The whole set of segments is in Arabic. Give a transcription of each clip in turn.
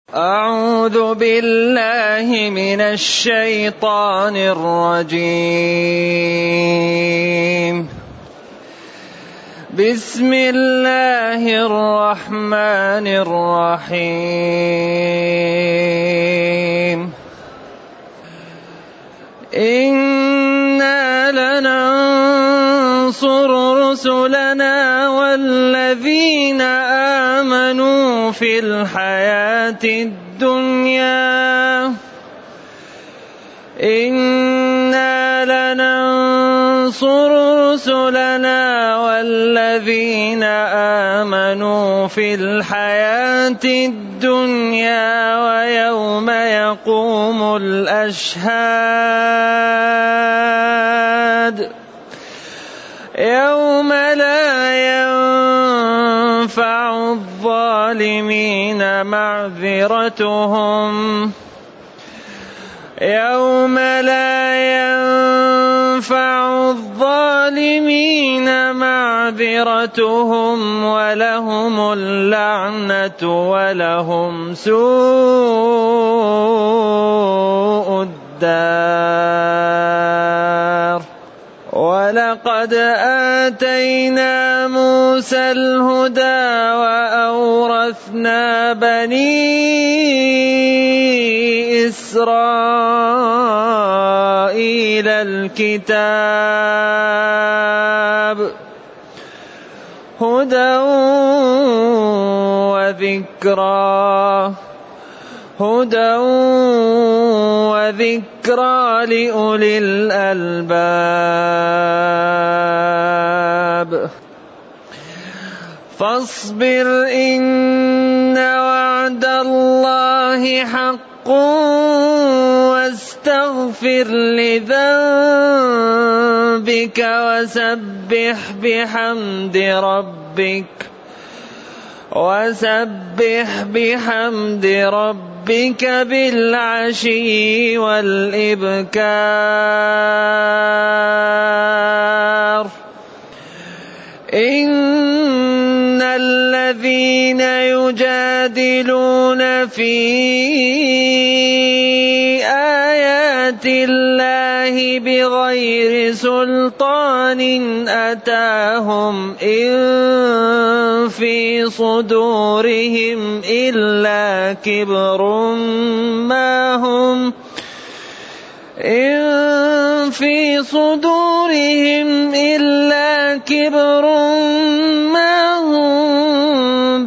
أعوذ بالله من الشيطان الرجيم. بسم الله الرحمن الرحيم. إنا لننصر رسلنا والذين آمنوا في الحياة الدنيا. إنا لننصر رسلنا والذين آمنوا في الحياة الدنيا ويوم يقوم الأشهاد. يوم لا ينفع الظالمين معذرتهم ولهم اللعنة ولهم سوء الدار. ولقد آتينا موسى الهدى وأورثنا بني إسرائيل الكتاب هدى وذكرى لأولي الألباب. فاصبر إن وعد الله حق واستغفر لذنبك وسبح بحمد ربك بالعشي والإبكار. إن الذين يجادلون في آيات الله بغير سلطان أتاهم إن في صدورهم إلا كبر ما هم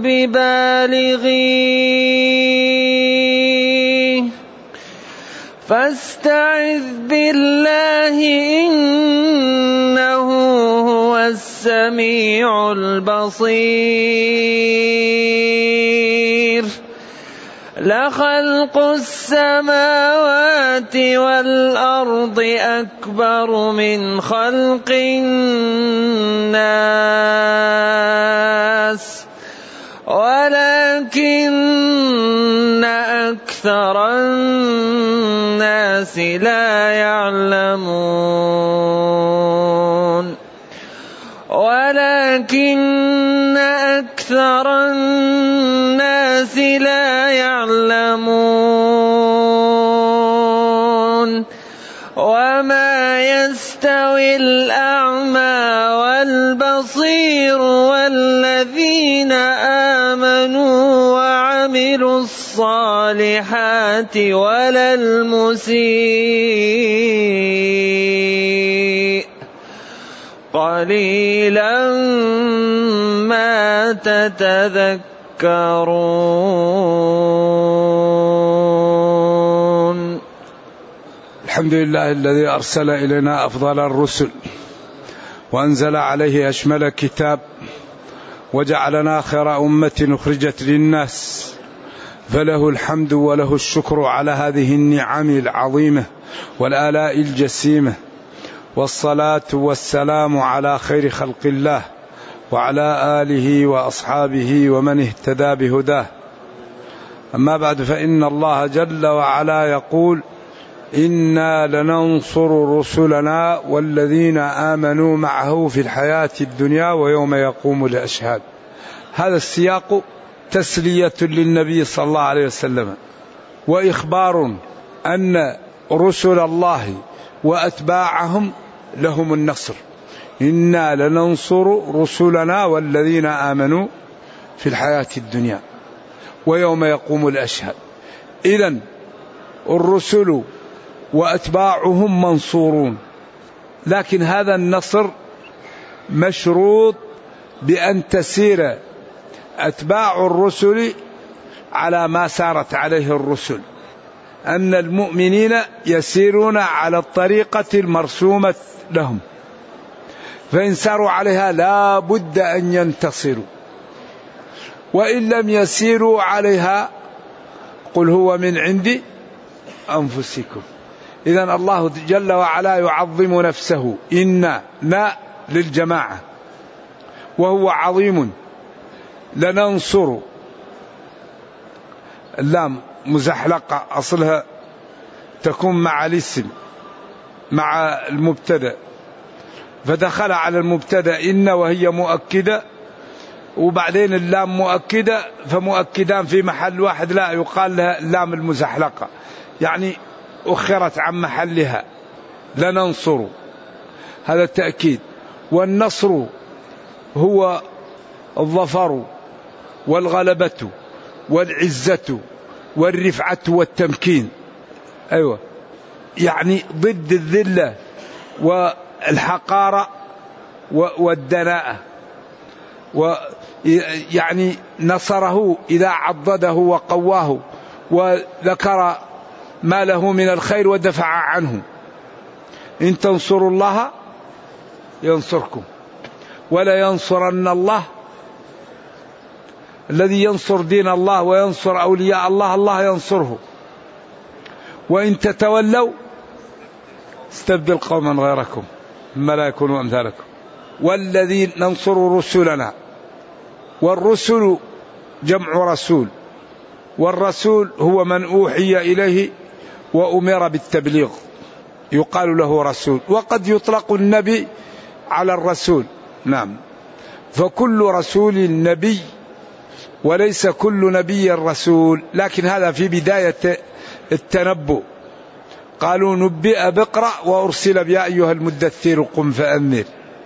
ببالغيه. فاستعذ بالله إنه هو السميع البصير. لخلق السماوات والأرض أكبر من خلق الناس ولكن أكثر الناس لا يعلمون. وما يستوي الأعمى والبصير والذين آمنوا وعملوا الصالحات ولا المسيء قليلا ما تتذكرون. الحمد لله الذي أرسل إلينا أفضل الرسل وأنزل عليه أشمل كتاب وجعلنا خير أمة أخرجت للناس، فله الحمد وله الشكر على هذه النعم العظيمة والآلاء الجسيمة، والصلاة والسلام على خير خلق الله وعلى آله وأصحابه ومن اهتدى بهداه. أما بعد، فإن الله جل وعلا يقول: إنا لننصر رسلنا والذين آمنوا معه في الحياة الدنيا ويوم يقوم الأشهاد. هذا السياق تسلية للنبي صلى الله عليه وسلم، وإخبار أن رسل الله وأتباعهم لهم النصر. إنا لننصر رسلنا والذين آمنوا في الحياة الدنيا ويوم يقوم الأشهاد. إذن الرسل وأتباعهم منصورون، لكن هذا النصر مشروط بأن تسير أتباع الرسل على ما سارت عليه الرسل، أن المؤمنين يسيرون على الطريقة المرسومة لهم، فإن ساروا عليها لا بد أن ينتصروا، وإن لم يسيروا عليها قل هو من عند أنفسكم. إذن الله جل وعلا يعظم نفسه، إنا للجماعة وهو عظيم، لننصر. اللام مزحلقة أصلها تكون مع الاسم مع المبتدأ، فدخل على المبتدأ إن وهي مؤكدة، وبعدين اللام مؤكدة، فمؤكدان في محل واحد لا يقال لها اللام المزحلقة، يعني أخرت عن محلها. لننصر هذا التأكيد. والنصر هو الظفر والغلبة والعزة والرفعة والتمكين. أيوة، يعني ضد الذلة والحقارة والدناءة. ويعني نصره إذا عضده وقواه وذكر ما له من الخير ودفع عنه. إن تنصروا الله ينصركم ولا ينصرن الله. الذي ينصر دين الله وينصر أولياء الله الله ينصره. وإن تتولوا استبدل قوما غيركم ثم لا يكونوا أمثالكم. والذين ننصر رسلنا، والرسل جمع رسول، والرسول هو من أوحي إليه وأمر بالتبليغ يقال له رسول. وقد يطلق النبي على الرسول، نعم، فكل رسول نبي وليس كل نبي رسول، لكن هذا في بداية التنبؤ. قالوا نبئ بقرأ وأرسل بيا أيها المدثر قم فأنذر.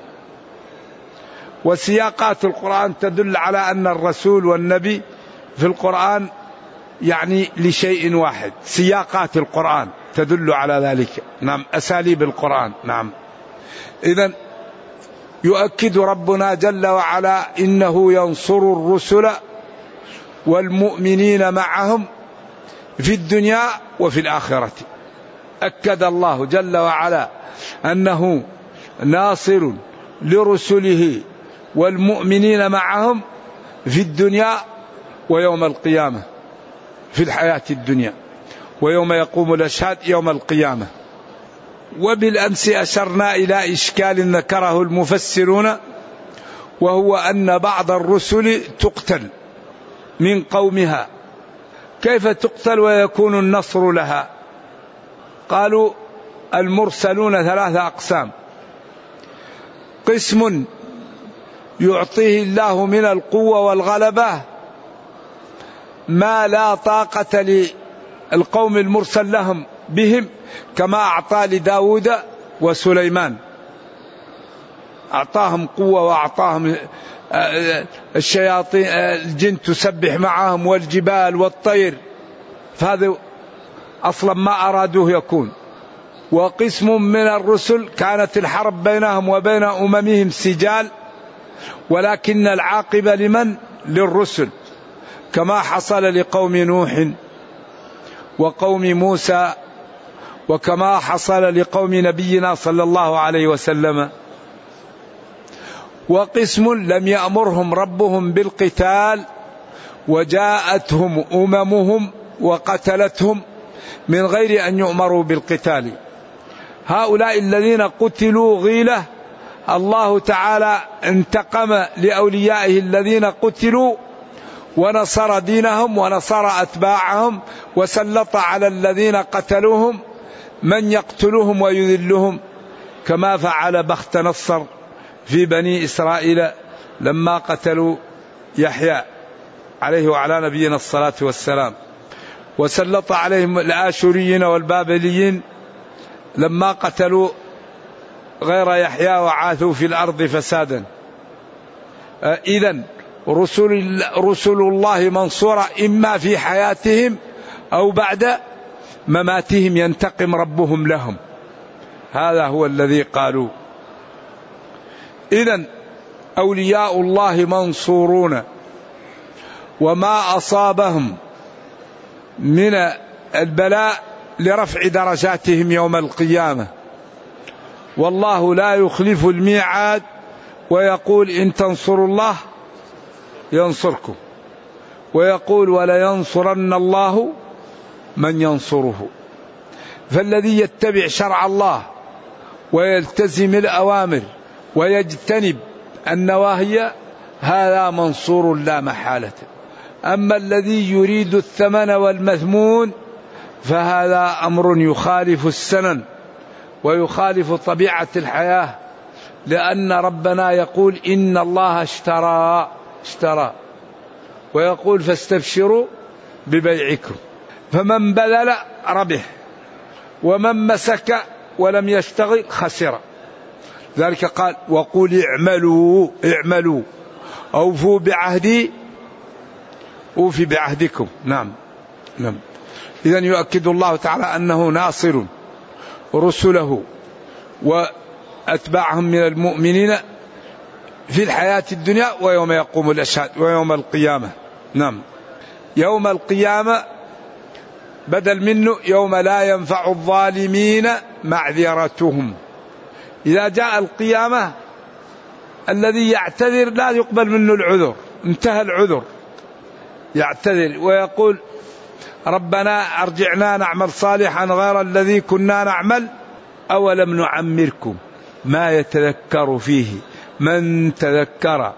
وسياقات القرآن تدل على أن الرسول والنبي في القرآن يعني لشيء واحد. سياقات القرآن تدل على ذلك، نعم، أساليب القرآن، نعم. إذن يؤكد ربنا جل وعلا إنه ينصر الرسل والمؤمنين معهم في الدنيا وفي الآخرة. أكد الله جل وعلا أنه ناصر لرسله والمؤمنين معهم في الدنيا ويوم القيامة، في الحياة الدنيا، ويوم يقوم الأشهاد يوم القيامة. وبالأمس أشرنا إلى إشكال ذكره المفسرون، وهو أن بعض الرسل تقتل من قومها. كيف تقتل ويكون النصر لها؟ قالوا المرسلون ثلاثة أقسام: قسم يعطيه الله من القوة والغلبة ما لا طاقة للقوم المرسل لهم بهم، كما أعطى لداود وسليمان، أعطاهم قوة وأعطاهم الشياطين الجن تسبح معهم والجبال والطير، فهذا أصلا ما أرادوه يكون. وقسم من الرسل كانت الحرب بينهم وبين أممهم سجال، ولكن العاقبة لمن؟ للرسل، كما حصل لقوم نوح وقوم موسى، وكما حصل لقوم نبينا صلى الله عليه وسلم. وقسم لم يأمرهم ربهم بالقتال وجاءتهم أممهم وقتلتهم من غير أن يؤمروا بالقتال. هؤلاء الذين قتلوا غيلة الله تعالى انتقم لأوليائه الذين قتلوا ونصر دينهم ونصر أتباعهم، وسلط على الذين قتلوهم من يقتلهم ويذلهم، كما فعل بخت نصر في بني إسرائيل لما قتلوا يحيى عليه وعلى نبينا الصلاة والسلام، وسلط عليهم الآشوريين والبابليين لما قتلوا غير يحيى وعاثوا في الأرض فسادا. إذن رسل الله منصورة إما في حياتهم أو بعد مماتهم ينتقم ربهم لهم، هذا هو الذي قالوا. إذن أولياء الله منصورون، وما أصابهم من البلاء لرفع درجاتهم يوم القيامة، والله لا يخلف الميعاد، ويقول إن تنصروا الله ينصركم، ويقول ولينصرن الله من ينصره. فالذي يتبع شرع الله ويلتزم الأوامر ويجتنب النواهي هذا منصور لا محالة. أما الذي يريد الثمن والمثمون فهذا أمر يخالف السنن ويخالف طبيعة الحياة، لأن ربنا يقول إن الله اشترى، ويقول فاستبشروا ببيعكم. فمن بذل ربح، ومن مسك ولم يشتغل خسر. ذلك قال وقل اعملوا أوفوا بعهدي أوفي بعهدكم. نعم. إذن يؤكد الله تعالى أنه ناصر رسله وأتباعهم من المؤمنين في الحياة الدنيا ويوم يقوم الأشهاد ويوم القيامة. نعم. يوم القيامة بدل منه يوم لا ينفع الظالمين معذرتهم. إذا جاء القيامة الذي يعتذر لا يقبل منه العذر، انتهى العذر، يعتذر ويقول ربنا أرجعنا نعمل صالحا غير الذي كنا نعمل أولم نعمركم ما يتذكر فيه من تذكر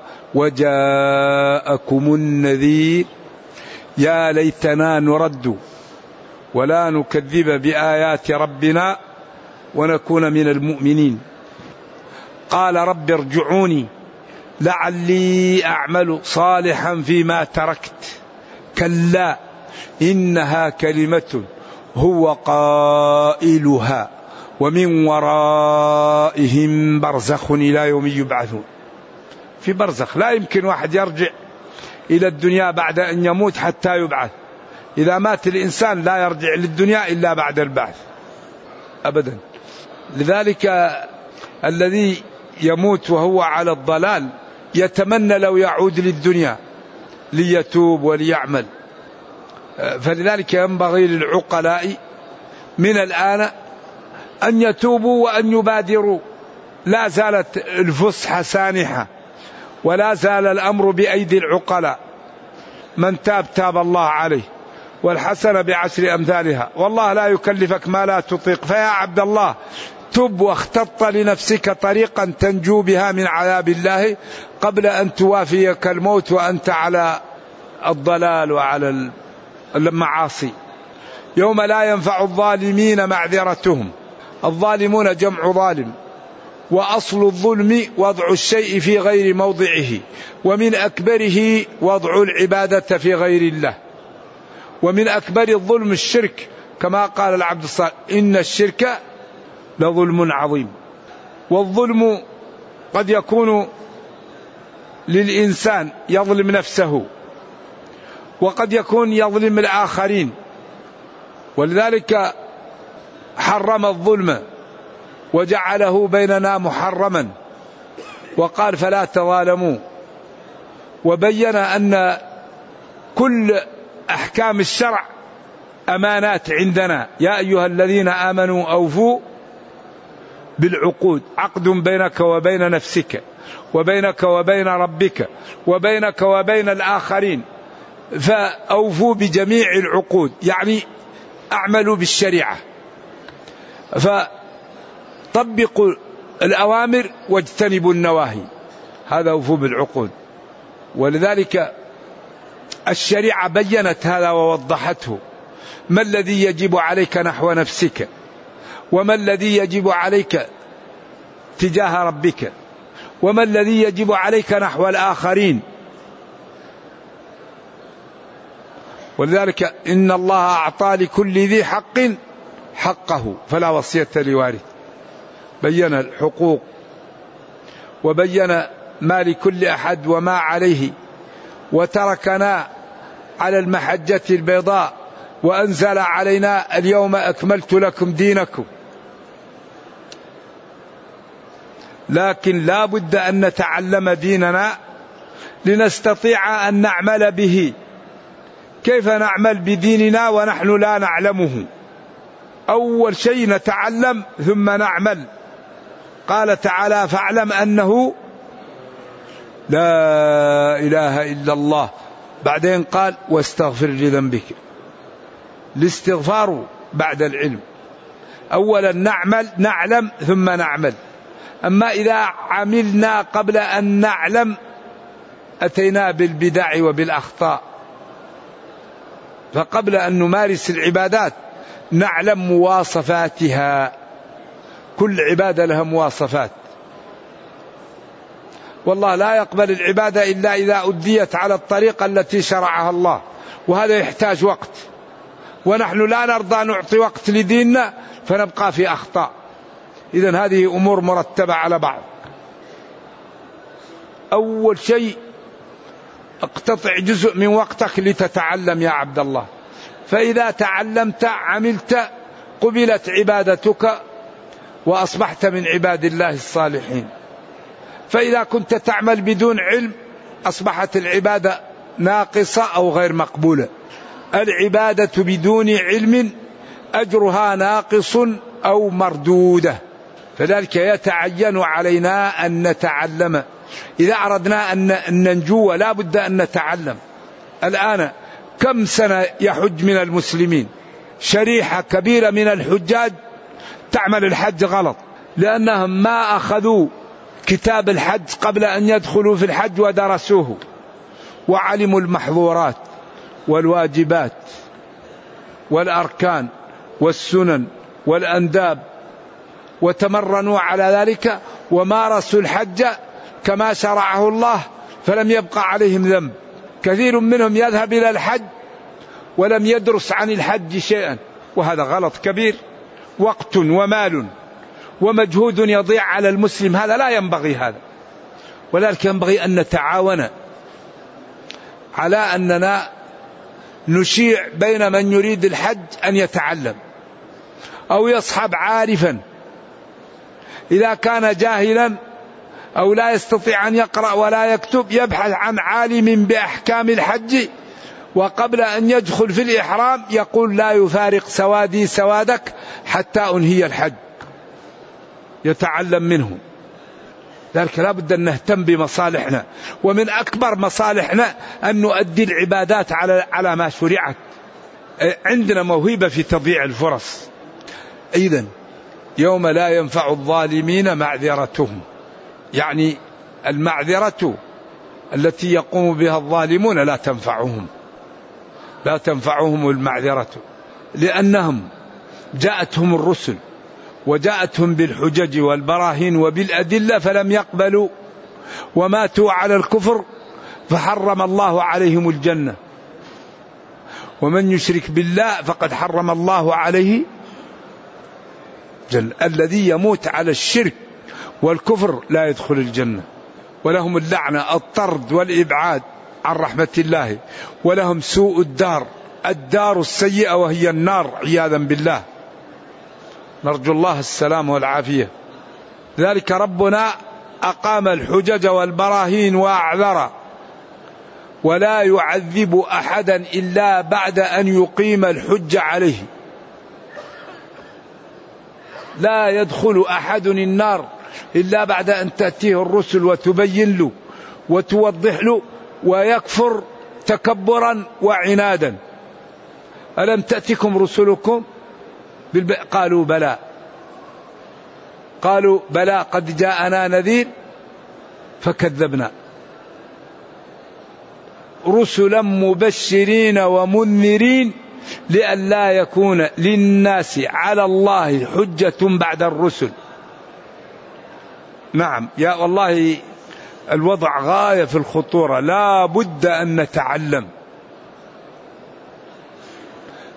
وجاءكم النذير يا ليتنا نرد ولا نكذب بآيات ربنا ونكون من المؤمنين. قال رب ارجعوني لعلي أعمل صالحا فيما تركت كلا إنها كلمة هو قائلها ومن ورائهم برزخ إلى يوم يبعثون. في برزخ لا يمكن واحد يرجع إلى الدنيا بعد أن يموت حتى يبعث. إذا مات الإنسان لا يرجع للدنيا إلا بعد البعث أبدا. لذلك الذي يموت وهو على الضلال يتمنى لو يعود للدنيا ليتوب وليعمل. فلذلك ينبغي للعقلاء من الآن أن يتوبوا وأن يبادروا. لا زالت الفسحة سانحة ولا زال الأمر بأيدي العقلاء. من تاب الله عليه، والحسنة بعشر أمثالها، والله لا يكلفك ما لا تطيق. فيا عبد الله تب واختط لنفسك طريقا تنجو بها من عذاب الله قبل أن توافيك الموت وأنت على الضلال وعلى المعاصي. يوم لا ينفع الظالمين معذرتهم. الظالمون جمع ظالم، وأصل الظلم وضع الشيء في غير موضعه، ومن أكبره وضع العبادة في غير الله، ومن أكبر الظلم الشرك كما قال العبد الصالح إن الشرك لظلم عظيم. والظلم قد يكون للإنسان يظلم نفسه، وقد يكون يظلم الآخرين، ولذلك حرم الظلم وجعله بيننا محرما وقال فلا تظالموا، وبين أن كل أحكام الشرع أمانات عندنا. يا أيها الذين آمنوا أوفوا بالعقود، عقد بينك وبين نفسك وبينك وبين ربك وبينك وبين الآخرين، فأوفوا بجميع العقود، يعني أعملوا بالشريعة، فطبقوا الأوامر واجتنبوا النواهي، هذا أوفوا بالعقود. ولذلك الشريعة بينت هذا ووضحته. ما الذي يجب عليك نحو نفسك، وما الذي يجب عليك تجاه ربك، وما الذي يجب عليك نحو الآخرين. ولذلك إن الله أعطى لكل ذي حق حقه فلا وصية لوارث. بين الحقوق وبين ما لكل أحد وما عليه، وتركنا على المحجة البيضاء، وأنزل علينا اليوم أكملت لكم دينكم. لكن لا بد أن نتعلم ديننا لنستطيع أن نعمل به. كيف نعمل بديننا ونحن لا نعلمه؟ أول شيء نتعلم ثم نعمل. قال تعالى: فاعلم أنه لا إله إلا الله. بعدين قال: واستغفر لذنبك. الاستغفار بعد العلم. أولا نعلم ثم نعمل. أما إذا عملنا قبل أن نعلم أتينا بالبدع وبالأخطاء. فقبل أن نمارس العبادات نعلم مواصفاتها. كل عبادة لها مواصفات، والله لا يقبل العبادة إلا إذا أديت على الطريقة التي شرعها الله، وهذا يحتاج وقت، ونحن لا نرضى نعطي وقت لديننا فنبقى في أخطاء. إذن هذه أمور مرتبة على بعض. أول شيء اقتطع جزء من وقتك لتتعلم يا عبد الله، فإذا تعلمت عملت قبلت عبادتك وأصبحت من عباد الله الصالحين. فإذا كنت تعمل بدون علم أصبحت العبادة ناقصة أو غير مقبولة. العبادة بدون علم أجرها ناقص أو مردودة، فذلك يتعين علينا أن نتعلم. إذا أردنا أن ننجو لا بد أن نتعلم. الآن كم سنة يحج من المسلمين؟ شريحة كبيرة من الحجاج تعمل الحج غلط، لأنهم ما أخذوا كتاب الحج قبل أن يدخلوا في الحج ودرسوه وعلموا المحظورات والواجبات والأركان والسنن والأنداب، وتمرنوا على ذلك ومارسوا الحج كما شرعه الله، فلم يبقى عليهم ذنب. كثير منهم يذهب إلى الحج ولم يدرس عن الحج شيئا، وهذا غلط كبير. وقت ومال ومجهود يضيع على المسلم، هذا لا ينبغي هذا. ولذلك ينبغي أن نتعاون على أننا نشيع بين من يريد الحج أن يتعلم أو يصحب عارفا. إذا كان جاهلا أو لا يستطيع أن يقرأ ولا يكتب يبحث عن عالم بأحكام الحج، وقبل أن يدخل في الإحرام يقول: لا يفارق سوادي سوادك حتى أنهي الحج. يتعلم منه. ذلك لا بد أن نهتم بمصالحنا، ومن أكبر مصالحنا أن نؤدي العبادات على ما شرعت. عندنا موهبة في تضييع الفرص. إذن يوم لا ينفع الظالمين معذرتهم، يعني المعذرة التي يقوم بها الظالمون لا تنفعهم المعذرة، لأنهم جاءتهم الرسل وجاءتهم بالحجج والبراهين وبالأدلة فلم يقبلوا، وماتوا على الكفر فحرم الله عليهم الجنة. ومن يشرك بالله فقد حرم الله عليه الجنة. الذي يموت على الشرك والكفر لا يدخل الجنة، ولهم اللعنة، الطرد والإبعاد عن رحمة الله، ولهم سوء الدار السيئة وهي النار عياذا بالله. نرجو الله السلام والعافية. ذلك ربنا أقام الحجج والبراهين وأعذر، ولا يعذب أحدا إلا بعد أن يقيم الحج عليه. لا يدخل أحد النار إلا بعد أن تأتيه الرسل وتبين له وتوضح له، ويكفر تكبرا وعنادا. ألم تأتكم رسلكم قالوا بلى، قالوا بلى قد جاءنا نذير فكذبنا. رسلا مبشرين ومنذرين لئلا يكون للناس على الله حجة بعد الرسل. نعم يا والله الوضع غاية في الخطورة، لا بد أن نتعلم.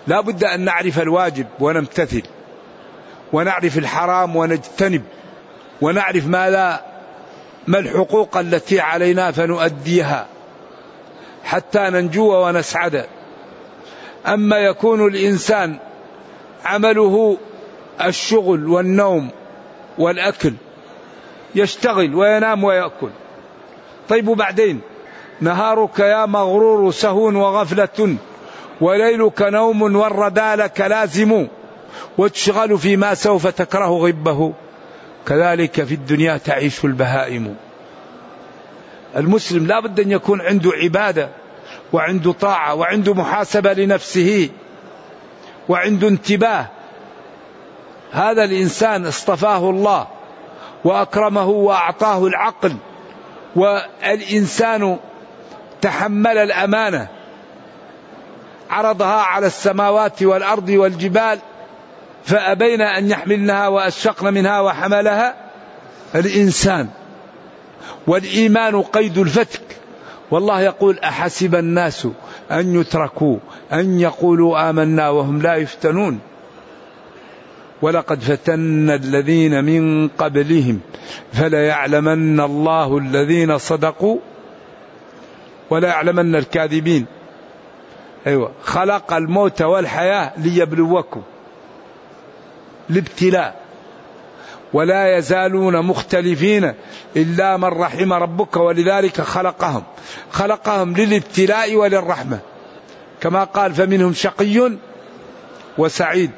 لا بد أن نعرف الواجب ونمتثل، ونعرف الحرام ونجتنب، ونعرف ما الحقوق التي علينا فنؤديها حتى ننجو ونسعد. أما يكون الإنسان عمله الشغل والنوم والأكل، يشتغل وينام ويأكل، طيب وبعدين؟ نهارك يا مغرور سهو وغفلة، وليلك نوم والردى لك لازم، وتشغل فيما سوف تكره غبه، كذلك في الدنيا تعيش البهائم. المسلم لا بد أن يكون عنده عبادة وعنده طاعة وعنده محاسبة لنفسه وعنده انتباه. هذا الإنسان اصطفاه الله وأكرمه وأعطاه العقل، والإنسان تحمل الأمانة، عرضها على السماوات والأرض والجبال فأبين أن يحملنها وأشفقن منها وحملها الإنسان. والإيمان قيد الفتك، والله يقول أحسب الناس أن يتركوا أن يقولوا آمنا وهم لا يفتنون، ولقد فتنا الذين من قبلهم فليعلمن الله الذين صدقوا ولا يعلمن الكاذبين. أيوة، خلق الموت والحياة ليبلوكم، الابتلاء، ولا يزالون مختلفين إلا من رحم ربك، ولذلك خلقهم للابتلاء وللرحمة، كما قال فمنهم شقي وسعيد.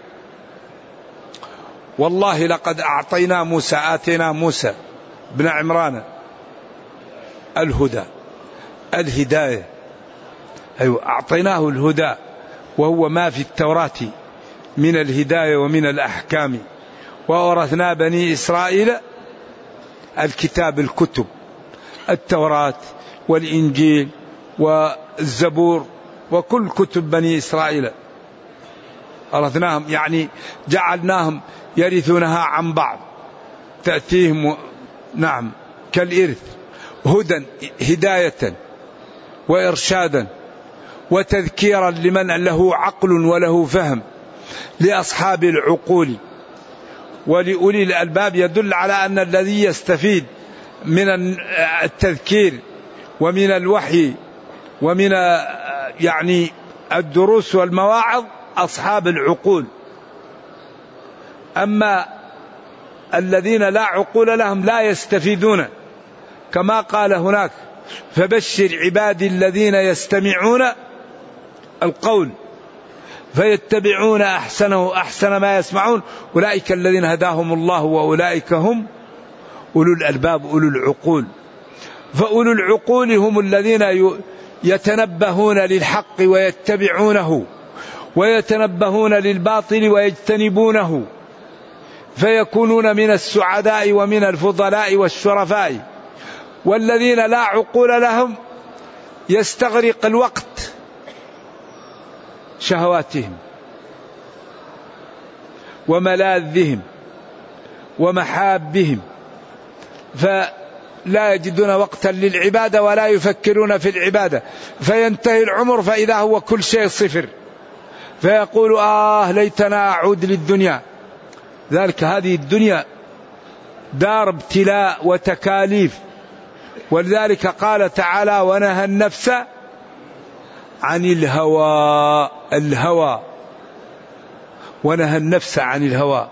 والله لقد آتينا موسى بن عمران الهداية، أيوة أعطيناه الهدى، وهو ما في التوراة من الهداية ومن الأحكام. وأورثنا بني إسرائيل الكتب، التوراة والإنجيل والزبور وكل كتب بني إسرائيل أورثناهم، يعني جعلناهم يرثونها عن بعض، تأتيهم نعم كالإرث، هداية وإرشادا وتذكيرا لمن له عقل وله فهم، لأصحاب العقول ولأولي الألباب. يدل على أن الذي يستفيد من التذكير ومن الوحي ومن يعني الدروس والمواعظ أصحاب العقول. أما الذين لا عقول لهم لا يستفيدون، كما قال هناك فبشر عبادي الذين يستمعون القول فيتبعون أحسنه أحسن ما يسمعون أولئك الذين هداهم الله وأولئك هم أولو الألباب أولو العقول. فأولو العقول هم الذين يتنبهون للحق ويتبعونه، ويتنبهون للباطل ويجتنبونه، فيكونون من السعداء ومن الفضلاء والشرفاء. والذين لا عقول لهم يستغرق الوقت شهواتهم وملاذهم ومحابهم، فلا يجدون وقتا للعبادة ولا يفكرون في العبادة، فينتهي العمر فإذا هو كل شيء صفر، فيقول ليتنا أعود للدنيا. ذلك هذه الدنيا دار ابتلاء وتكاليف، ولذلك قال تعالى ونهى النفس عن الهوى ونهى النفس عن الهوى.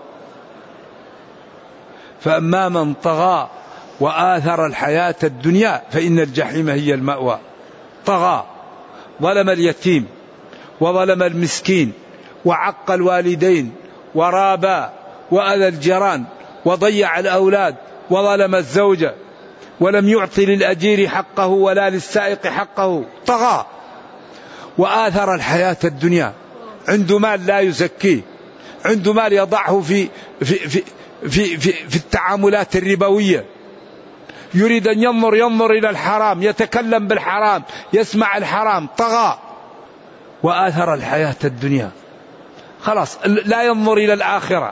فأما من طغى وآثر الحياة الدنيا فإن الجحيم هي المأوى. طغى، ظلم اليتيم وظلم المسكين وعق الوالدين ورابى وأذى الجيران وضيع الأولاد وظلم الزوجة ولم يعطي للأجير حقه ولا للسائق حقه. طغى وآثر الحياة الدنيا، عنده مال لا يزكيه، عنده مال يضعه في التعاملات الربوية، يريد أن ينظر إلى الحرام، يتكلم بالحرام، يسمع الحرام. طغى وآثر الحياة الدنيا، خلاص لا ينظر إلى الآخرة،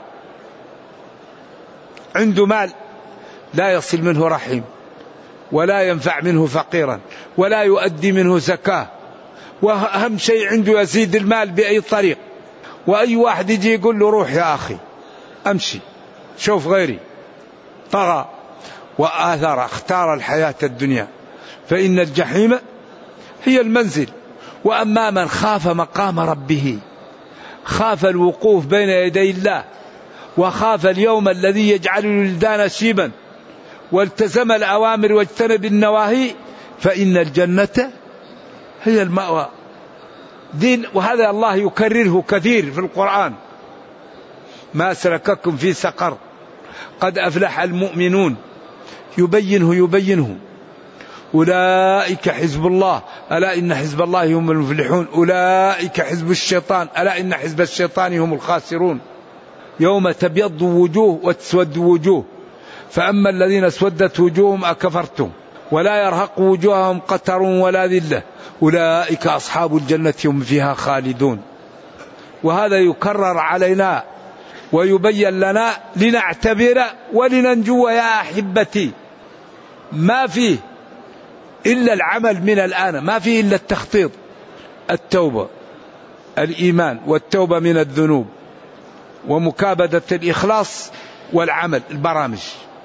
عنده مال لا يصل منه رحم ولا ينفع منه فقيرا ولا يؤدي منه زكاة، وأهم شيء عنده يزيد المال بأي طريق. وأي واحد يجي يقول له روح يا أخي أمشي شوف غيري، طغى وآثر اختار الحياة الدنيا، فإن الجحيم هي المنزل. وأما من خاف مقام ربه، خاف الوقوف بين يدي الله، وخاف اليوم الذي يجعل الولدان شيبا، والتزم الأوامر واجتنب النواهي، فإن الجنة هي المأوى. دين، وهذا الله يكرره كثير في القرآن. ما سلككم في سقر، قد أفلح المؤمنون، يبينه أولئك حزب الله، ألا إن حزب الله هم المفلحون، أولئك حزب الشيطان، ألا إن حزب الشيطان هم الخاسرون. يوم تبيض وجوه وتسود وجوه، فأما الذين اسودت وجوههم أكفرتم ولا يرهق وجوههم قتر ولا ذلة، أولئك أصحاب الجنة هم فيها خالدون. وهذا يكرر علينا ويبين لنا لنعتبر ولننجو يا أحبتي. ما فيه إلا العمل من الآن، ما فيه إلا التخطيط، التوبة، الإيمان والتوبة من الذنوب، ومكابدة الإخلاص والعمل. البرامج،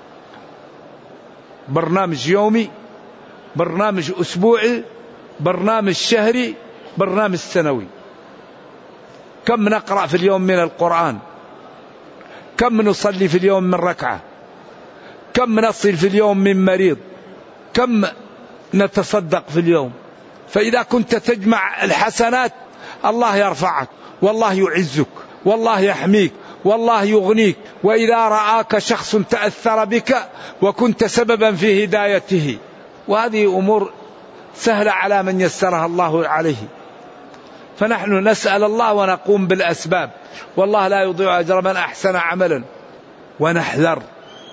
برنامج يومي، برنامج أسبوعي، برنامج شهري، برنامج سنوي. كم نقرأ في اليوم من القرآن؟ كم نصلي في اليوم من ركعة؟ كم نصل في اليوم من مريض؟ كم نتصدق في اليوم؟ فإذا كنت تجمع الحسنات الله يرفعك، والله يعزك، والله يحميك، والله يغنيك. وإذا رآك شخص تأثر بك وكنت سببا في هدايته. وهذه أمور سهلة على من يسرها الله عليه. فنحن نسأل الله ونقوم بالأسباب، والله لا يضيع أجر من أحسن عملا. ونحذر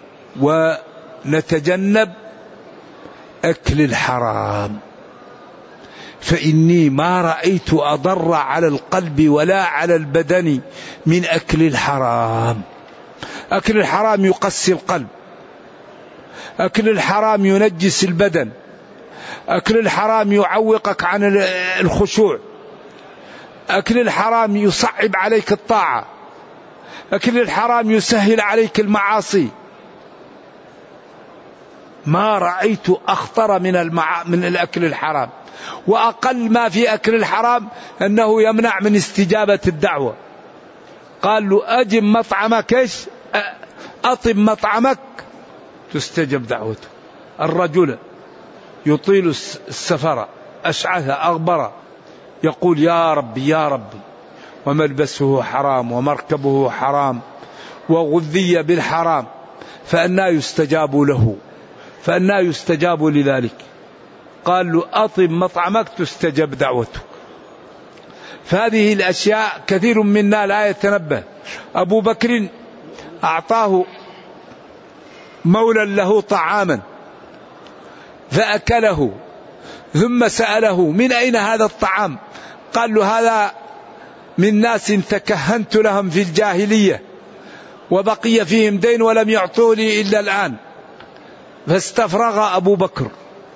ونتجنب أكل الحرام، فإني ما رأيت أضر على القلب ولا على البدن من أكل الحرام. أكل الحرام يقسي القلب، أكل الحرام ينجس البدن، أكل الحرام يعوقك عن الخشوع، أكل الحرام يصعب عليك الطاعة، أكل الحرام يسهل عليك المعاصي. ما رأيت أخطر من الأكل الحرام. وأقل ما في أكل الحرام أنه يمنع من استجابة الدعوة. قال له أجب مطعمك، أطب مطعمك تستجب دعوته. الرجل يطيل السفر أشعث أغبر يقول يا ربي يا ربي، وملبسه حرام ومركبه حرام وغذي بالحرام، فأنا يستجاب له، فأنا يستجاب لذلك. قال له أطب مطعمك تستجب دعوته. فهذه الأشياء كثير منا لا يتنبه. أبو بكر أعطاه مولى له طعاما فأكله، ثم سأله من أين هذا الطعام؟ قال له هذا من ناس تكهنت لهم في الجاهلية وبقي فيهم دين ولم يعطوا لي إلا الآن. فاستفرغ أبو بكر،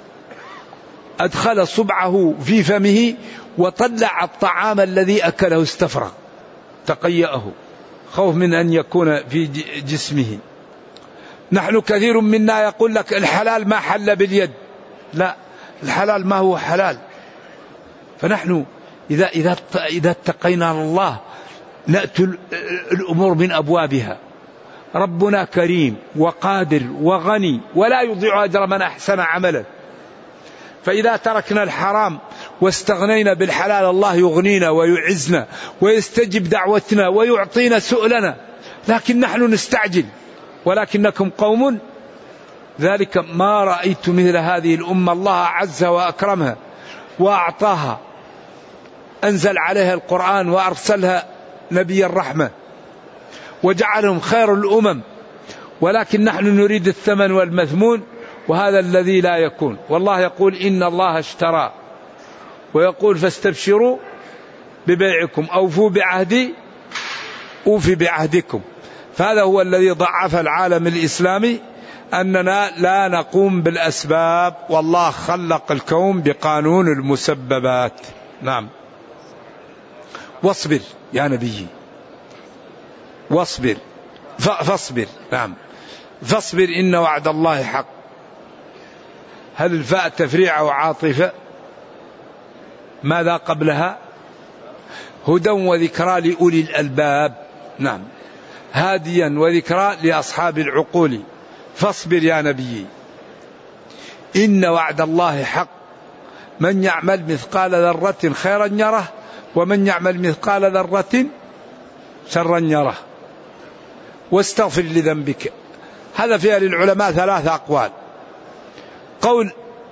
أدخل صبعه في فمه وطلع الطعام الذي أكله، استفرغ، تقيأه خوف من أن يكون في جسمه. نحن كثير منا يقول لك الحلال ما حل باليد. لا، الحلال ما هو حلال. فنحن إذا اتقينا الله نأتي الأمور من أبوابها. ربنا كريم وقادر وغني ولا يضيع أجر من أحسن عملا. فإذا تركنا الحرام واستغنينا بالحلال الله يغنينا ويعزنا ويستجب دعوتنا ويعطينا سؤلنا. لكن نحن نستعجل، ولكنكم قوم. ذلك ما رأيت مثل هذه الأمة، الله أعزها وأكرمها وأعطاها، أنزل عليها القرآن وأرسلها نبي الرحمة وجعلهم خير الأمم. ولكن نحن نريد الثمن والمثمون، وهذا الذي لا يكون. والله يقول إن الله اشترى، ويقول فاستبشروا ببيعكم أوفوا بعهدي أوفي بعهدكم. فهذا هو الذي ضعف العالم الإسلامي، أننا لا نقوم بالأسباب، والله خلق الكون بقانون المسببات. نعم. واصبر يا نبي واصبر فاصبر. نعم، فاصبر إن وعد الله حق. هل الفاء تفريع أو عاطفة؟ ماذا قبلها؟ هدى وذكرى لأولي الألباب. نعم، هاديا وذكرى لأصحاب العقول. فاصبر يا نبي إن وعد الله حق، من يعمل مثقال ذرة خيرا يره ومن يعمل مثقال ذرة شرا يره. واستغفر لذنبك، هذا فيها للعلماء 3 أقوال. قول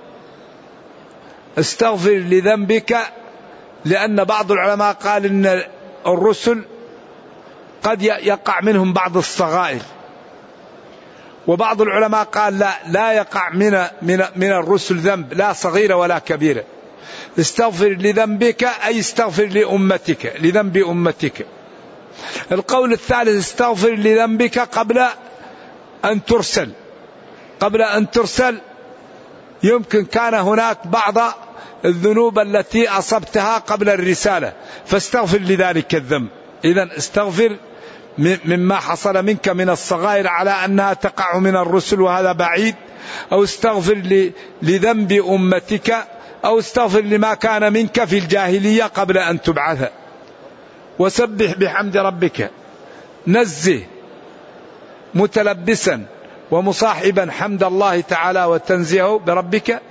استغفر لذنبك، لأن بعض العلماء قال إن الرسل قد يقع منهم بعض الصغائر، وبعض العلماء قال لا يقع من الرسل ذنب لا صغيرة ولا كبيرة. استغفر لذنبك أي استغفر لأمتك، لذنب أمتك. القول الثالث استغفر لذنبك قبل أن ترسل. قبل أن ترسل يمكن كان هناك بعض الذنوب التي أصبتها قبل الرسالة، فاستغفر لذلك الذنب. إذن استغفر مما حصل منك من الصغائر على أنها تقع من الرسل وهذا بعيد، أو استغفر لذنب أمتك، أو استغفر لما كان منك في الجاهلية قبل أن تبعث. وسبح بحمد ربك، نزه متلبسا ومصاحبا حمد الله تعالى وتنزيهه بربك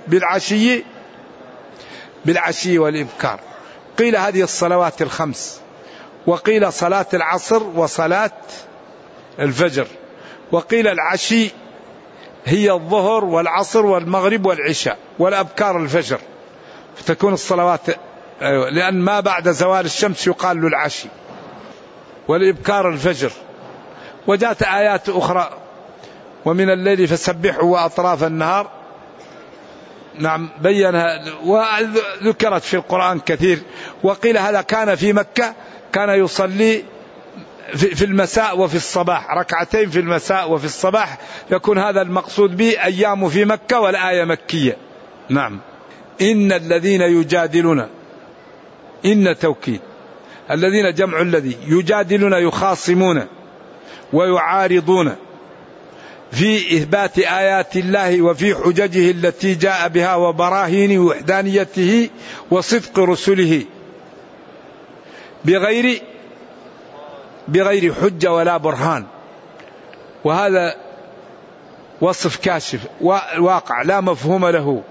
بالعشي والإبكار. قيل هذه الصلوات ال5، وقيل صلاة العصر وصلاة الفجر، وقيل العشي هي الظهر والعصر والمغرب والعشاء والأبكار الفجر، فتكون الصلوات لأن ما بعد زوال الشمس يقال له العشي، والإبكار الفجر. وجاءت آيات أخرى ومن الليل فسبحه وأطراف النهار. نعم، بينها وذكرت في القرآن كثير. وقيل هذا كان في مكة، كان يصلي في المساء وفي الصباح، ركعتين في المساء وفي الصباح، يكون هذا المقصود به أيام في مكة والآية مكية. نعم، إن الذين يجادلون، إن توكيد، الذين جمع الذي، يجادلون يخاصمون ويعارضون في إثبات آيات الله وفي حججه التي جاء بها وبراهين وحدانيته وصدق رسله بغير حجة ولا برهان. وهذا وصف كاشف واقع لا مفهوم له.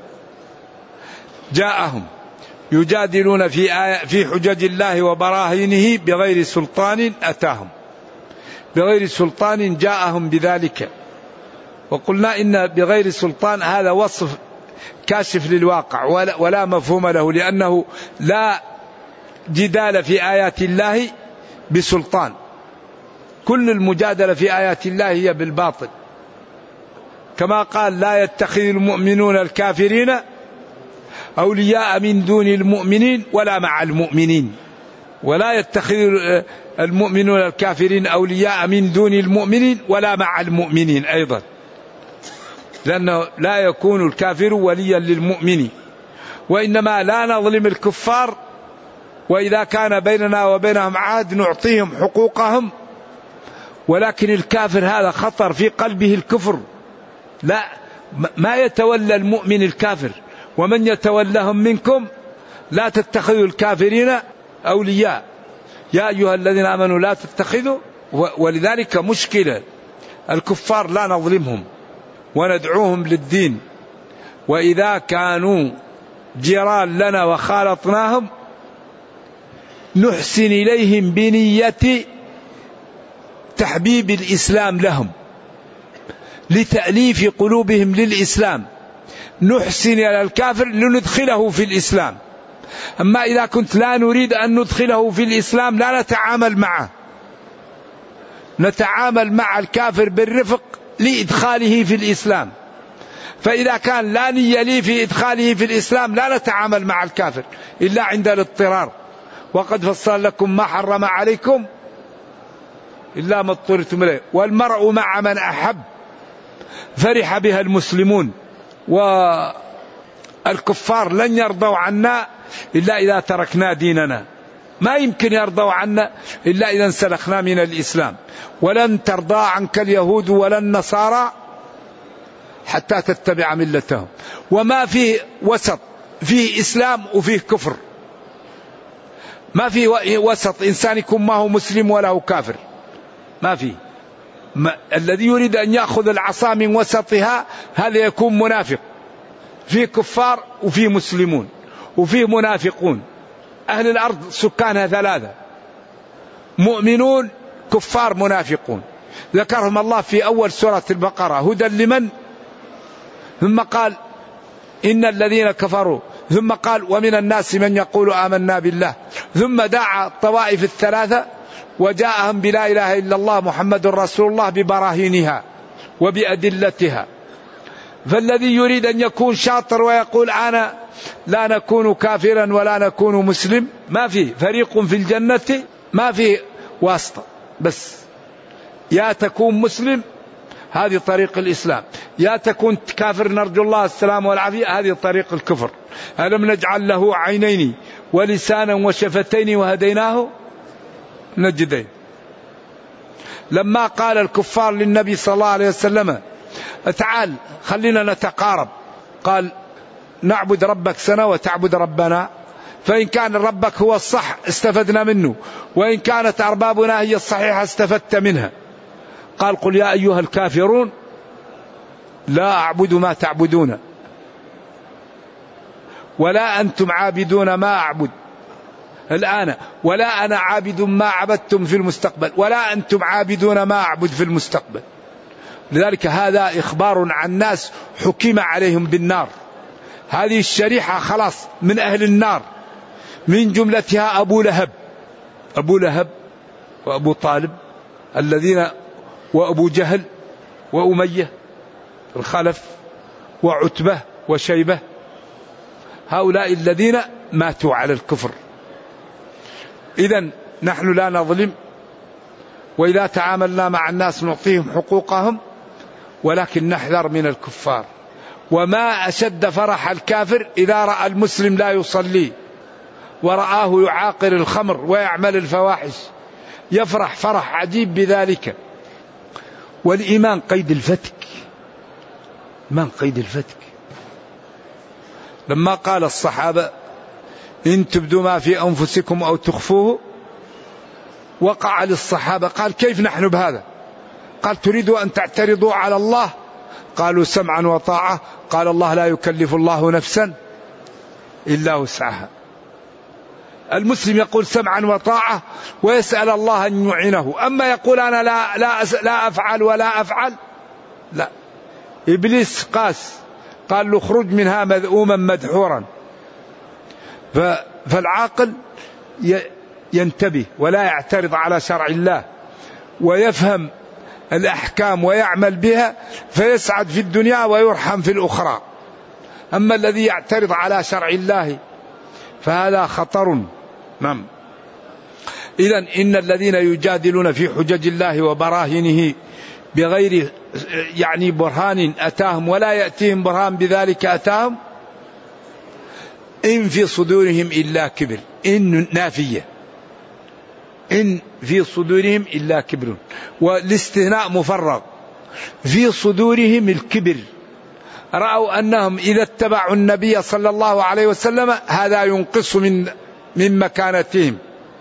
جاءهم يجادلون في حجج الله وبراهينه بغير سلطان أتاهم، بغير سلطان جاءهم بذلك. وقلنا إن بغير سلطان هذا وصف كاشف للواقع ولا مفهوم له، لأنه لا جدال في آيات الله بسلطان، كل المجادلة في آيات الله هي بالباطل. كما قال لا يتخذ المؤمنون الكافرين أولياء من دون المؤمنين ولا مع المؤمنين، ولا يتخذ المؤمنون الكافرين أولياء من دون المؤمنين ولا مع المؤمنين أيضا، لأنه لا يكون الكافر وليا للمؤمن. وإنما لا نظلم الكفار، وإذا كان بيننا وبينهم عهد نعطيهم حقوقهم، ولكن الكافر هذا خطر في قلبه الكفر، لا ما يتولى المؤمن الكافر، ومن يتولهم منكم لا تتخذوا الكافرين أولياء يا أيها الذين آمنوا لا تتخذوا. ولذلك مشكلة الكفار لا نظلمهم وندعوهم للدين، وإذا كانوا جيران لنا وخالطناهم نحسن إليهم بنية تحبيب الإسلام لهم لتأليف قلوبهم للإسلام، نحسن إلى الكافر لندخله في الإسلام. أما إذا كنت لا نريد أن ندخله في الإسلام لا نتعامل معه، نتعامل مع الكافر بالرفق لإدخاله في الإسلام. فإذا كان لا نية لي في إدخاله في الإسلام لا نتعامل مع الكافر إلا عند الاضطرار. وقد فصل لكم ما حرم عليكم إلا ما اضطررتم إليه، والمرء مع من أحب فرح بها المسلمون. والكفار لن يرضوا عنا إلا إذا تركنا ديننا، ما يمكن يرضوا عنا إلا إذا انسلخنا من الإسلام. ولن ترضى عنك اليهود ولا النصارى حتى تتبع ملتهم. وما فيه وسط، فيه إسلام وفيه كفر، ما فيه وسط إنسان يكون ما هو مسلم ولا هو كافر، ما فيه. الذي يريد أن يأخذ العصا من وسطها هذا يكون منافق. فيه كفار وفيه مسلمون وفيه منافقون. أهل الأرض سكانها ثلاثة: مؤمنون، كفار، منافقون. ذكرهم الله في أول سورة البقرة: هدى لمن، ثم قال إن الذين كفروا، ثم قال ومن الناس من يقول آمنا بالله، ثم دعا الطوائف الثلاثة وجاءهم بلا إله إلا الله محمد رسول الله ببراهينها وبأدلتها. فالذي يريد أن يكون شاطر ويقول أنا لا نكون كافرا ولا نكون مسلم، ما فيه فريق في الجنة، ما فيه واسطة، بس يا تكون مسلم هذه طريق الإسلام، يا تكون كافر نرجو الله السلام والعافية هذه طريق الكفر. ألم نجعل له عينين ولسانا وشفتين وهديناه نجدين. لما قال الكفار للنبي صلى الله عليه وسلم تعال خلينا نتقارب، قال نعبد ربك سنة وتعبد ربنا، فإن كان ربك هو الصح استفدنا منه، وإن كانت أربابنا هي الصحيحة استفدت منها. قال قل يا أيها الكافرون لا أعبد ما تعبدون ولا أنتم عابدون ما أعبد الآن، ولا أنا عابد ما عبدتم في المستقبل، ولا أنتم عابدون ما أعبد في المستقبل. لذلك هذا إخبار عن ناس حكم عليهم بالنار. هذه الشريحة خلاص من أهل النار، من جملتها أبو لهب وأبو طالب الذين، وأبو جهل وأمية الخلف وعتبة وشيبة، هؤلاء الذين ماتوا على الكفر. إذن نحن لا نظلم، وإذا تعاملنا مع الناس نعطيهم حقوقهم، ولكن نحذر من الكفار. وما أشد فرح الكافر إذا رأى المسلم لا يصلي ورآه يعاقر الخمر ويعمل الفواحش، يفرح فرح عجيب بذلك. والإيمان قيد الفتك، من قيد الفتك. لما قال الصحابة إن تبدوا ما في أنفسكم أو تخفوه، وقع للصحابة قال كيف نحن بهذا؟ قال تريدوا أن تعترضوا على الله؟ قالوا سمعا وطاعة. قال الله لا يكلف الله نفسا إلا وسعها. المسلم يقول سمعا وطاعة ويسأل الله أن يعينه، أما يقول أنا لا أفعل ولا أفعل، لا. إبليس قال له اخرج منها مذءوما مدحورا. فالعاقل ينتبه ولا يعترض على شرع الله، ويفهم الأحكام ويعمل بها فيسعد في الدنيا ويرحم في الأخرى. أما الذي يعترض على شرع الله فهذا خطر. نعم. إذن إن الذين يجادلون في حجج الله وبراهينه بغير برهان أتاهم ولا يأتيهم برهان بذلك أتاهم، إن في صدورهم إلا كبر، إن نافية، إن في صدورهم إلا كبر، والاستثناء مفرغ. في صدورهم الكبر، رأوا أنهم إذا اتبعوا النبي صلى الله عليه وسلم هذا ينقص من مكانتهم،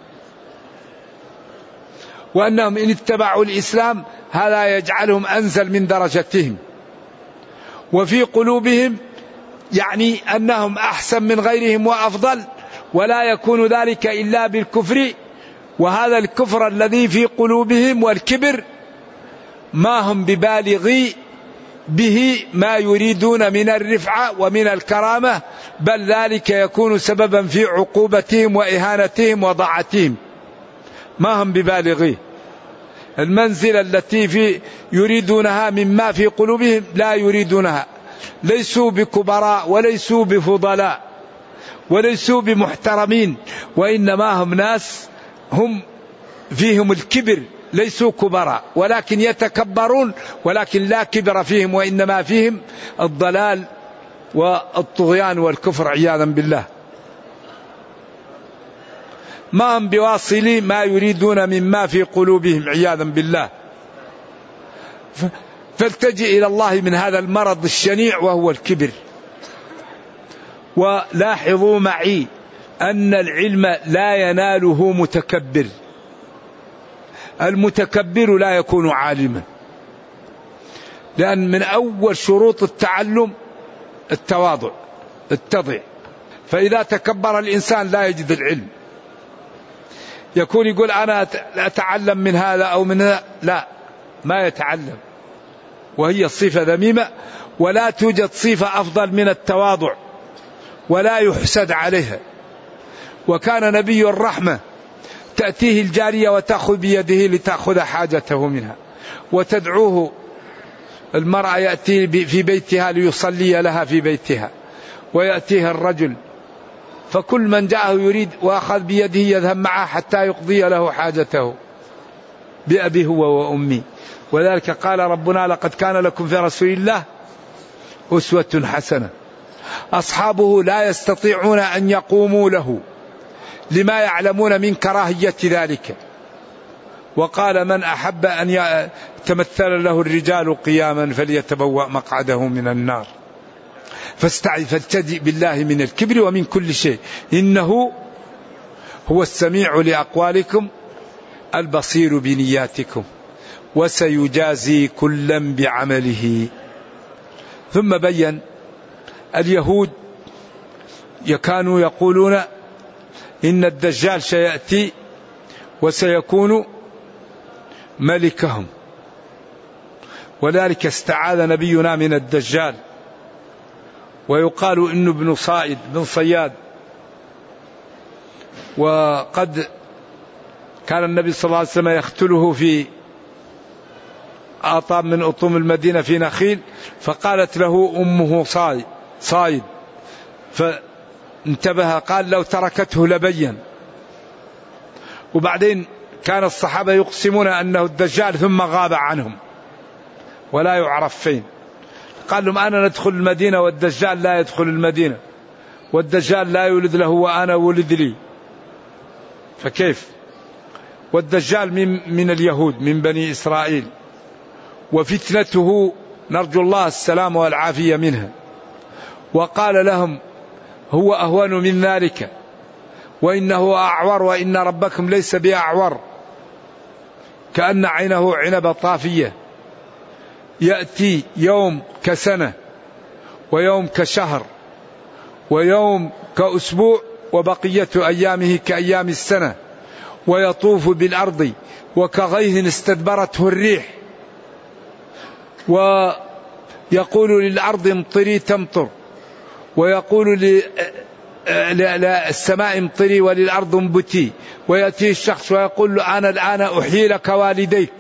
وأنهم إن اتبعوا الإسلام هذا يجعلهم أنزل من درجتهم. وفي قلوبهم أنهم أحسن من غيرهم وأفضل، ولا يكون ذلك إلا بالكفر. وهذا الكفر الذي في قلوبهم والكبر ما هم ببالغي به ما يريدون من الرفعة ومن الكرامة، بل ذلك يكون سببا في عقوبتهم وإهانتهم وضاعتهم. ما هم ببالغيه. المنزلة التي يريدونها مما في قلوبهم لا يريدونها. ليسوا بكبراء وليسوا بفضلاء وليسوا بمحترمين، وإنما هم ناس هم فيهم الكبر، ليسوا كبراء ولكن يتكبرون، ولكن لا كبر فيهم، وإنما فيهم الضلال والطغيان والكفر عياذا بالله. ما هم بواصلي ما يريدون مما في قلوبهم عياذا بالله. فالتجئ إلى الله من هذا المرض الشنيع وهو الكبر. ولاحظوا معي أن العلم لا يناله متكبر، المتكبر لا يكون عالما، لأن من أول شروط التعلم التواضع، التضع. فإذا تكبر الإنسان لا يجد العلم، يقول أنا أتعلم من هذا أو من هذا، لا، ما يتعلم، وهي صفة ذميمة. ولا توجد صفة أفضل من التواضع ولا يحسد عليها. وكان نبي الرحمة تأتيه الجارية وتأخذ بيده لتأخذ حاجته منها، وتدعوه المرأة يأتي في بيتها ليصلي لها في بيتها، ويأتيها الرجل، فكل من جاءه يريد وأخذ بيده يذهب معه حتى يقضي له حاجته بأبي هو وأمي. وذلك قال ربنا: لقد كان لكم في رسول الله أسوة حسنة. أصحابه لا يستطيعون أن يقوموا له لما يعلمون من كراهية ذلك. وقال: من أحب أن يتمثل له الرجال قياما فليتبوأ مقعده من النار. فاستجئ بالله من الكبر ومن كل شيء، إنه هو السميع لأقوالكم البصير بنياتكم وسيجازي كلا بعمله. ثم بين اليهود كانوا يقولون إن الدجال سيأتي وسيكون ملكهم، ولذلك استعاذ نبينا من الدجال. ويقال إنه ابن صائد بن صياد. وقد كان النبي صلى الله عليه وسلم يقتله في أطاب من أطوم المدينة في نخيل، فقالت له أمه صايد، فانتبه قال: لو تركته لبين. وبعدين كان الصحابة يقسمون أنه الدجال ثم غاب عنهم ولا يعرف فين. قال لهم: أنا ندخل المدينة والدجال لا يدخل المدينة، والدجال لا يولد له وأنا ولد لي، فكيف؟ والدجال من اليهود من بني إسرائيل، وفتنته نرجو الله السلام والعافية منها. وقال لهم: هو أهون من ذلك، وإنه أعور، وإن ربكم ليس بأعور، كأن عينه عنب طافية، يأتي يوم كسنة، ويوم كشهر، ويوم كأسبوع، وبقية أيامه كأيام السنة، ويطوف بالأرض وكغيث استدبرته الريح، ويقول للأرض امطري تمطر، ويقول للسماء امطري وللأرض انبتي، ويأتي الشخص ويقول له: أنا الآن أحيي لك والديك،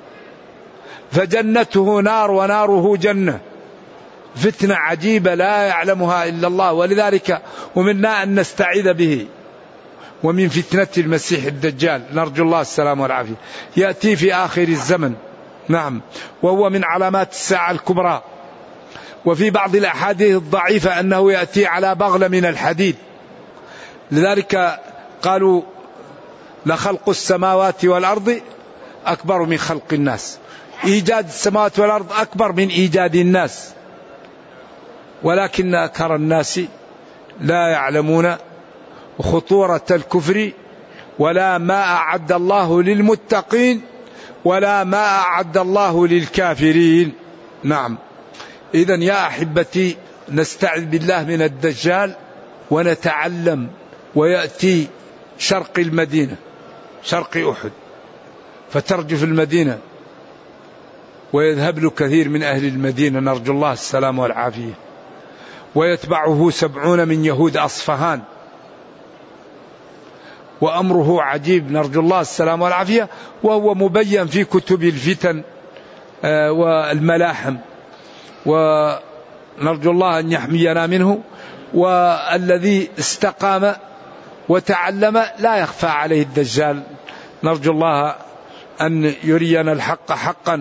فجنته نار وناره جنة. فتنة عجيبة لا يعلمها إلا الله، ولذلك ومنا أن نستعيذ به. ومن فتنة المسيح الدجال نرجو الله السلام والعافية، يأتي في آخر الزمن، نعم، وهو من علامات الساعة الكبرى. وفي بعض الأحاديث الضعيفة أنه يأتي على بغل من الحديد، لذلك قالوا: لخلق السماوات والأرض أكبر من خلق الناس. إيجاد السماوات والأرض أكبر من إيجاد الناس، ولكن أكثر الناس لا يعلمون خطورة الكفر، ولا ما أعد الله للمتقين، ولا ما أعد الله للكافرين. نعم. إذن يا أحبتي نستعذ بالله من الدجال ونتعلم. ويأتي شرق المدينة، شرق أحد، فترجف المدينة ويذهب له كثير من أهل المدينة نرجو الله السلام والعافية، ويتبعه 70 من يهود أصفهان، وأمره عجيب نرجو الله السلام والعافية، وهو مبين في كتب الفتن والملاحم، ونرجو الله أن يحمينا منه. والذي استقام وتعلم لا يخفى عليه الدجال، نرجو الله أن يرينا الحق حقا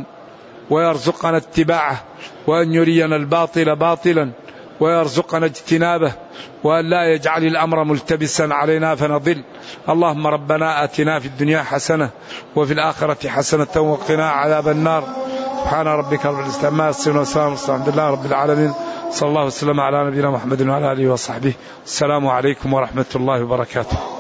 ويرزقنا اتباعه، وأن يرينا الباطل باطلا ويرزقنا اجتنابه. وأن لا يجعل الأمر ملتبسا علينا فنضل. اللهم ربنا آتنا في الدنيا حسنة وفي الآخرة حسنة وقنا عذاب النار. سبحان ربك رب العزة عما يصفون وسلام الحمد لله رب العالمين. صلى الله وسلم على نبينا محمد وعلى آله وصحبه. السلام عليكم ورحمة الله وبركاته.